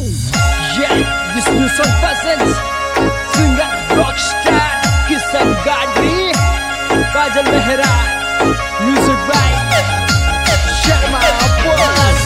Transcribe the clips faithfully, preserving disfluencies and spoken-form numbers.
Yeah, this new song presents singer rockstar Kisan Gadri, Kajal Mehra, music by Sharma Abbas.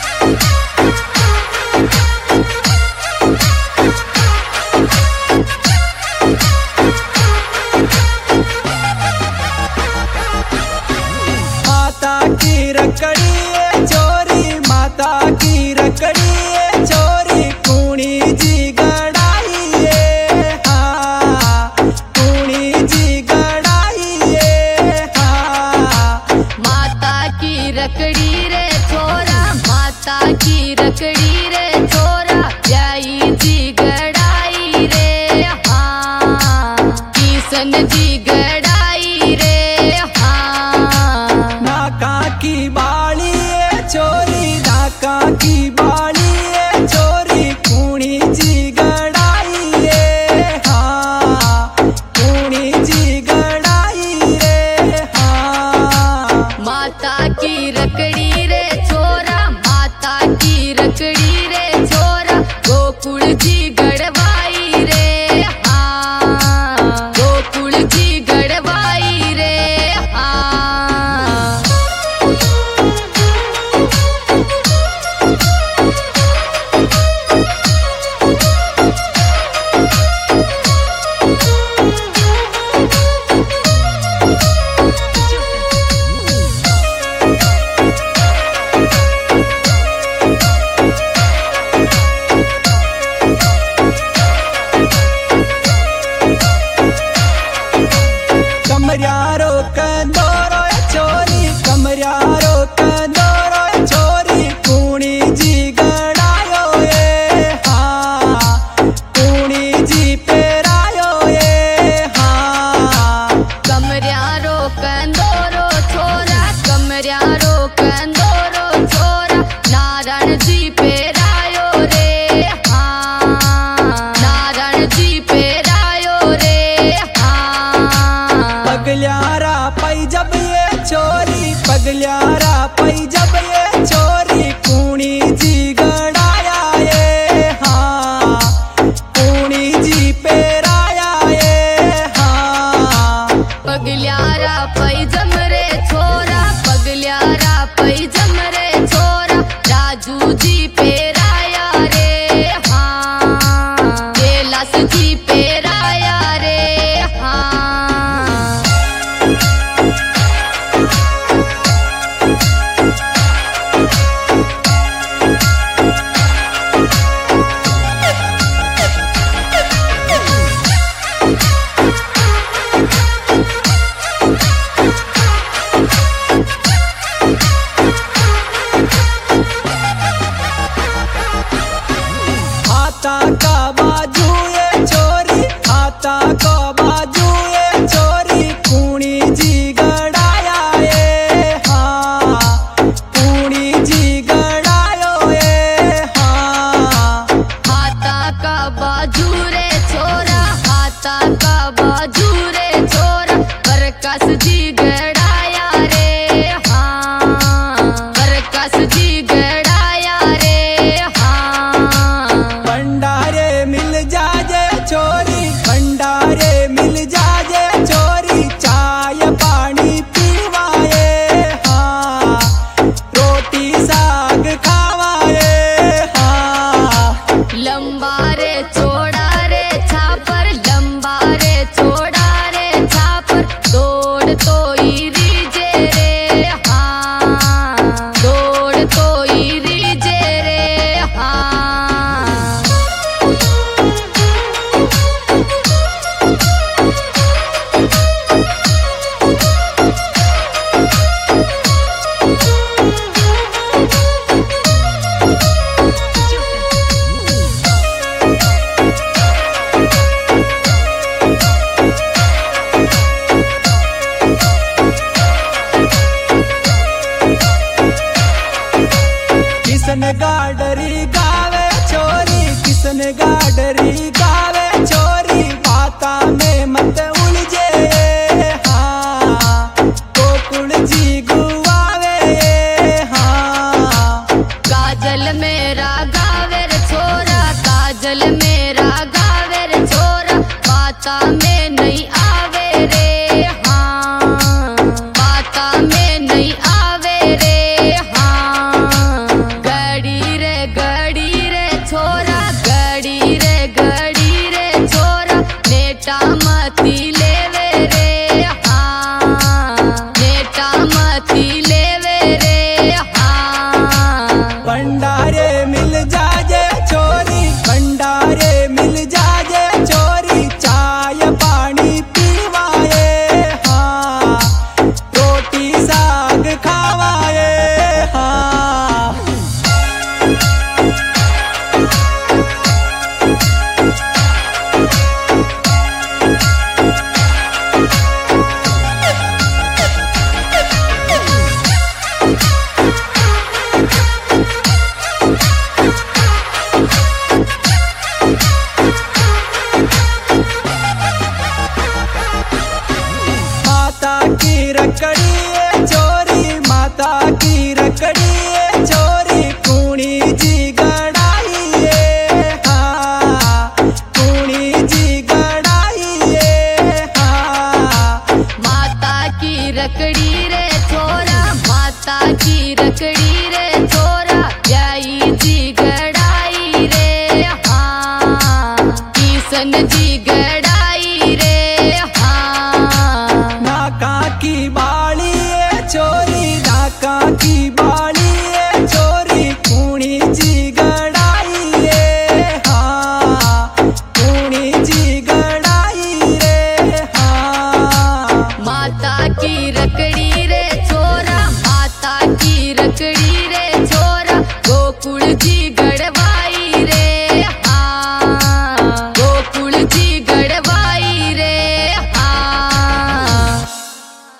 माता की रकड़ी है चोरी, माता की रकड़ी है चोरी, कुणी जी गड़ाई है हाँ, कुणी जी गड़ाई है हाँ। माता की रकड़ी रे छोरा, माता की रकड़ी रे छोरा, ब्याई जी गड़ाई रे हाँ, किशन जी गड़ाई रे हाँ। नाका की बाली है चोरी, नाका की बाली है चोरी, कुणी जी गड़ाई है हाँ, कुणी जी गड़ाई रे हाँ। माता की रकड़ी रे छोरा, माता की रकड़ी रे छोरा, गोकुल जी गड़वाई रे हाँ, गोकुल जी गड़वाई रे हाँ। कमरियारो कंदोरो चोरी, कमरियारो कंदोरो चोरी, कुणी जी गड़ायो ये हाँ, कुणी जी पेरायो ये हाँ। कमरियारो कंदोरो छोरा, कमरियारो कंदोरो छोरा, नारायण जी पेरायो रे हाँ, नारायण जी पेरायो रे हाँ। पगल्यारा पई जब ये चोरी, पगल्यारा पई जब ये चोरी, कुणी जी गड़ाया ये हाँ, कुणी जी पेराया ये हाँ। पगल्यारा पैजम रे छोरा, पगल्यारा पैजम रे छोरा, राजू जी पेराया रे हाँ, कैलाश जी पेराया रे हाँ। हाथा का बाजू ये चोरी, हाथा का बाजू ये चोरी, कुणी जी गड़ाया ये हाँ, कुणी जी गड़ायो ये हाँ। हाथा का बाजू रे छोरा, हाथा का बाजू रे छोरा, प्रकाश जी गड़ाया रे हाँ, प्रकाश जी गड़ाया रे हाँ। भंडारे मिल जाजे चोरी, भंडारे मिल जाजे चोरी, चाय पानी पीवाए हाँ, रोटी साग खावाए हाँ। लंबा रे चौड़ा रे छापर, लंबा रे चौड़ा रे छापर, दौड़ तो ई रीजे रे हाँ, दौड़ तो ई रीजे रे हाँ। किसन गाडरी गावे चोरी, किसन गाडरी गावे चोरी, बाता में मत उलझे हाँ, गोकुल जी गुआवे हाँ। काजल मेरा गावे रे छोरा, किशन जी